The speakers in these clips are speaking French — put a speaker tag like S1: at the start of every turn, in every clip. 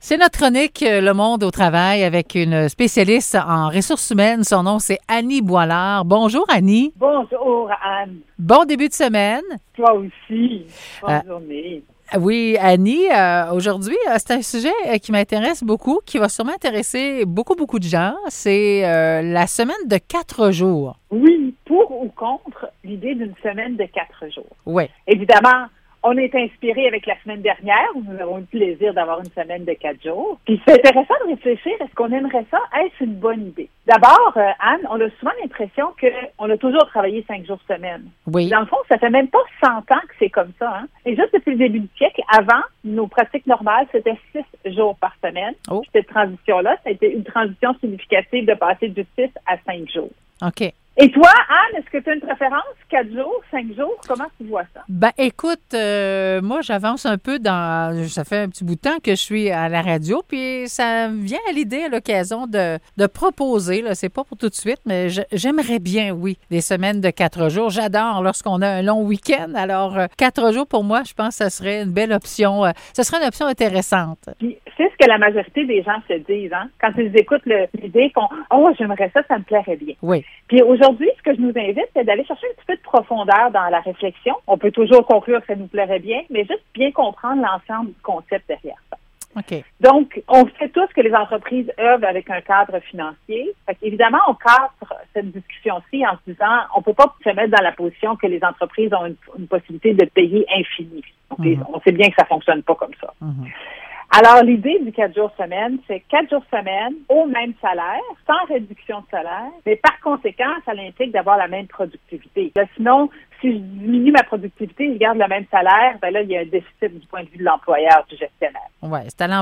S1: C'est notre chronique Le Monde au travail avec une spécialiste en ressources humaines. Son nom, c'est Annie Boilard. Bonjour, Annie.
S2: Bonjour, Anne.
S1: Bon début de semaine.
S2: Toi aussi. Bonne journée.
S1: Oui, Annie, aujourd'hui, c'est un sujet qui m'intéresse beaucoup, qui va sûrement intéresser beaucoup de gens. C'est la semaine de 4 jours.
S2: Oui, pour ou contre l'idée d'une semaine de 4 jours.
S1: Oui.
S2: Évidemment, on est inspiré avec la semaine dernière où nous avons eu le plaisir d'avoir une semaine de 4 jours. Puis c'est intéressant de réfléchir, est-ce qu'on aimerait ça? Est-ce une bonne idée? D'abord, Anne, on a souvent l'impression qu'on a toujours travaillé 5 jours semaine.
S1: Oui.
S2: Dans le fond, ça fait même pas 100 ans que c'est comme ça. Hein? Et juste depuis le début du siècle, avant, nos pratiques normales, c'était 6 jours par semaine.
S1: Oh.
S2: Puis cette transition-là, ça a été une transition significative de passer de 6 à 5 jours.
S1: OK.
S2: Et toi, Anne, est-ce que tu as une préférence? 4 jours, 5 jours? Comment tu vois ça?
S1: Ben, écoute, moi, j'avance un peu ça fait un petit bout de temps que je suis à la radio, puis ça me vient à l'idée, à l'occasion de proposer, là, c'est pas pour tout de suite, mais j'aimerais bien, oui, des semaines de 4 jours. J'adore lorsqu'on a un long week-end. Alors, 4 jours, pour moi, je pense que ça serait une belle option. Ce serait une option intéressante.
S2: Puis, c'est ce que la majorité des gens se disent, hein? Quand ils écoutent l'idée qu'on « Oh, j'aimerais ça, ça me plairait bien. »
S1: Oui.
S2: Puis aujourd'hui, ce que je nous invite, c'est d'aller chercher un petit peu de profondeur dans la réflexion. On peut toujours conclure que ça nous plairait bien, mais juste bien comprendre l'ensemble du concept derrière ça.
S1: OK.
S2: Donc, on sait tous que les entreprises œuvrent avec un cadre financier. Fait qu'évidemment, on cadre cette discussion-ci en se disant, on peut pas se mettre dans la position que les entreprises ont une possibilité de payer infini. Donc, on sait bien que ça fonctionne pas comme ça. Alors, l'idée du 4 jours semaine, c'est 4 jours semaine au même salaire, sans réduction de salaire, mais par conséquent, ça implique d'avoir la même productivité. Là, sinon, si je diminue ma productivité, je garde le même salaire, ben là, il y a un déficit du point de vue de l'employeur, du gestionnaire.
S1: Oui, c'est à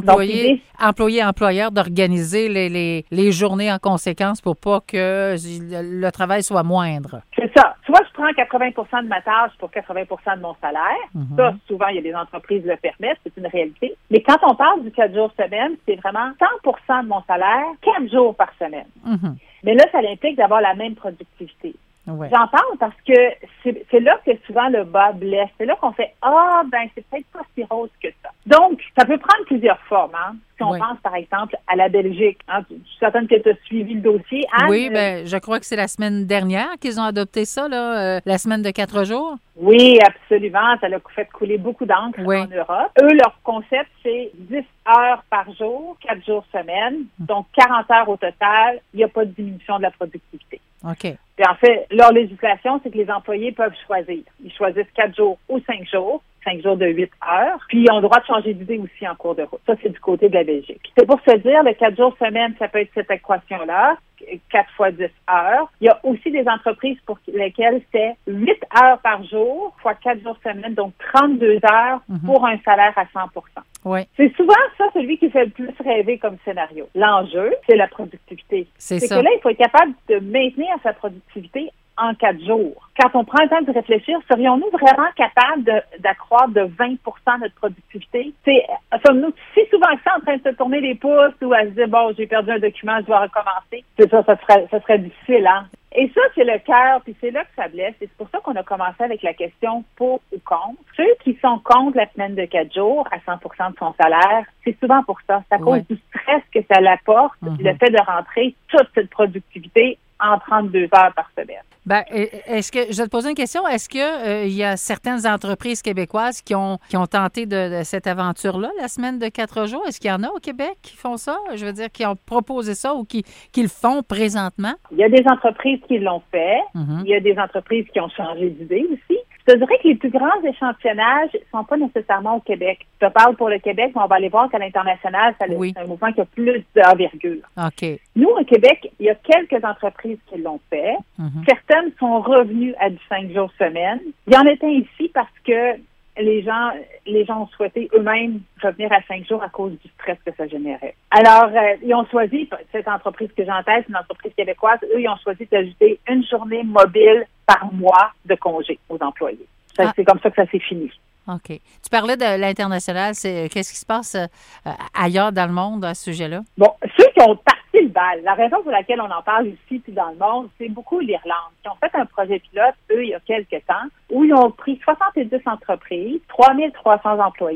S1: employeur d'organiser les journées en conséquence pour pas que le travail soit moindre.
S2: C'est ça. Soit je prends 80 de ma tâche pour 80 de mon salaire. Ça, souvent, il y a des entreprises qui le permettent, c'est une réalité. Mais quand on parle du 4 jours semaine, c'est vraiment 100 de mon salaire, 4 jours par semaine. Mais là, ça implique d'avoir la même productivité.
S1: Ouais.
S2: J'en parle parce que c'est là que souvent le bas blesse. C'est là qu'on fait « Ah, ben c'est peut-être pas si rose que ça ». Donc, ça peut prendre plusieurs formes. Hein? Si on pense, par exemple, à la Belgique. Hein? Je suis certaine que tu as suivi le dossier. Anne,
S1: oui, ben je crois que c'est la semaine dernière qu'ils ont adopté ça, là, la semaine de 4 jours.
S2: Oui, absolument. Ça a fait couler beaucoup d'encre en Europe. Eux, leur concept, c'est 10 heures par jour, 4 jours semaine. Donc, 40 heures au total. Il n'y a pas de diminution de la productivité.
S1: OK.
S2: Puis en fait, leur législation, c'est que les employés peuvent choisir. Ils choisissent 4 jours ou 5 jours. 5 jours de 8 heures. Puis, ils ont le droit de changer d'idée aussi en cours de route. Ça, c'est du côté de la Belgique. C'est pour se dire, le 4 jours semaine, ça peut être cette équation-là, 4 fois 10 heures. Il y a aussi des entreprises pour lesquelles c'est 8 heures par jour, fois 4 jours semaine, donc 32 heures pour un salaire à 100
S1: Oui.
S2: C'est souvent ça, celui qui fait le plus rêver comme scénario. L'enjeu, c'est la productivité. C'est que là, il faut être capable de maintenir sa productivité en 4 jours. Quand on prend le temps de réfléchir, serions-nous vraiment capables d'accroître de 20 notre productivité? Sommes-nous si souvent que ça en train de se tourner les pouces ou à se dire, bon, j'ai perdu un document, je dois recommencer? C'est ça serait difficile, hein? Et ça, c'est le cœur, puis c'est là que ça blesse. Et c'est pour ça qu'on a commencé avec la question pour ou contre. Ceux qui sont contre la semaine de 4 jours à 100 de son salaire, c'est souvent pour ça. C'est à cause du stress que ça l'apporte, le fait de rentrer toute cette productivité en 32 heures par semaine.
S1: Ben, est-ce que je vais te poser une question? Est-ce que il y a certaines entreprises québécoises qui ont tenté de cette aventure-là, la semaine de 4 jours? Est-ce qu'il y en a au Québec qui font ça? Je veux dire, qui ont proposé ça ou qui le font présentement?
S2: Il y a des entreprises qui l'ont fait. Il y a des entreprises qui ont changé d'idée aussi. Je te dirais que les plus grands échantillonnages ne sont pas nécessairement au Québec. Je te parle pour le Québec, mais on va aller voir qu'à l'international, c'est un mouvement qui a plus d'envergure.
S1: OK.
S2: Nous, au Québec, il y a quelques entreprises qui l'ont fait. Certaines sont revenues à du 5 jours semaine. Il y en était ici parce que les gens ont souhaité eux-mêmes revenir à 5 jours à cause du stress que ça générait. Alors, ils ont choisi, cette entreprise que j'ai en tête, une entreprise québécoise, eux, ils ont choisi d'ajouter une journée mobile par mois de congé aux employés. C'est comme ça que ça s'est fini.
S1: OK. Tu parlais de l'international. Qu'est-ce qui se passe ailleurs dans le monde à ce sujet-là?
S2: Bon, ceux qui ont parti le bal, la raison pour laquelle on en parle ici puis dans le monde, c'est beaucoup l'Irlande, qui ont fait un projet pilote, eux, il y a quelques temps, où ils ont pris 70 entreprises, 3300 employés,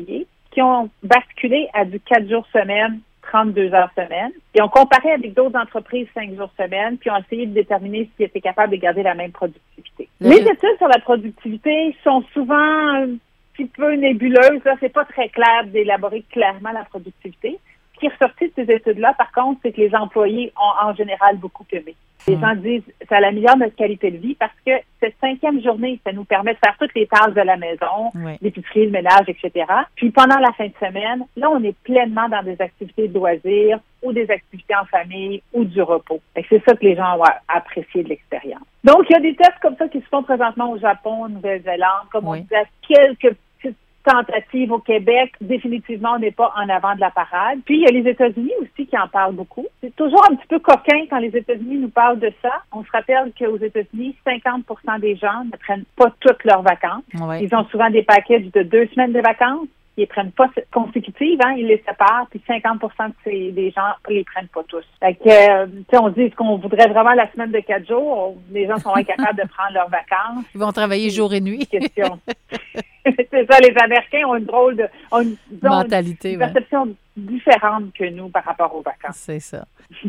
S2: qui ont basculé à du 4 jours semaine, 32 heures semaine. Et on comparait avec d'autres entreprises 5 jours semaine, puis on a essayé de déterminer s'ils étaient capables de garder la même productivité. Les études sur la productivité sont souvent un petit peu nébuleuses. Là, c'est pas très clair d'élaborer clairement la productivité. Ce qui est ressorti de ces études-là, par contre, c'est que les employés ont en général beaucoup aimé. Les gens disent ça améliore notre qualité de vie parce que cette 5e journée, ça nous permet de faire toutes les tâches de la maison, l'épicerie, le ménage, etc. Puis pendant la fin de semaine, là, on est pleinement dans des activités de loisirs ou des activités en famille ou du repos. Et c'est ça que les gens ont apprécié de l'expérience. Donc, il y a des tests comme ça qui se font présentement au Japon, en Nouvelle-Zélande, comme on disait, quelques petites tentatives au Québec. Définitivement, on n'est pas en avant de la parade. Puis, il y a les États-Unis aussi qui en parlent beaucoup. C'est toujours un petit peu coquin quand les États-Unis nous parlent de ça. On se rappelle qu'aux États-Unis, 50% des gens ne prennent pas toutes leurs vacances. Ils ont souvent des packages de 2 semaines de vacances. Ils ne prennent pas consécutives, ils les séparent, puis 50% des gens ne les prennent pas tous. Fait que, on dit, est-ce qu'on voudrait vraiment la semaine de 4 jours? Les gens sont incapables de prendre leurs vacances.
S1: Ils vont travailler jour et nuit.
S2: Question. C'est ça, les Américains ont une drôle de
S1: mentalité,
S2: une perception différente que nous par rapport aux vacances.
S1: C'est ça.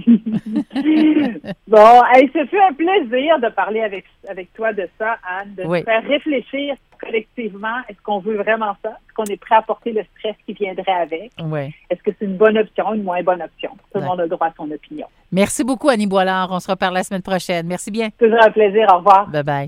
S2: Bon, ce fut un plaisir de parler avec toi de ça, Anne, de nous faire réfléchir collectivement. Est-ce qu'on veut vraiment ça? Est-ce qu'on est prêt à porter le stress qui viendrait avec? Est-ce que c'est une bonne option, une moins bonne option? Tout le monde a le droit à son opinion.
S1: Merci beaucoup, Annie Boilard. On se reparle la semaine prochaine. Merci bien.
S2: Toujours un plaisir. Au revoir.
S1: Bye-bye.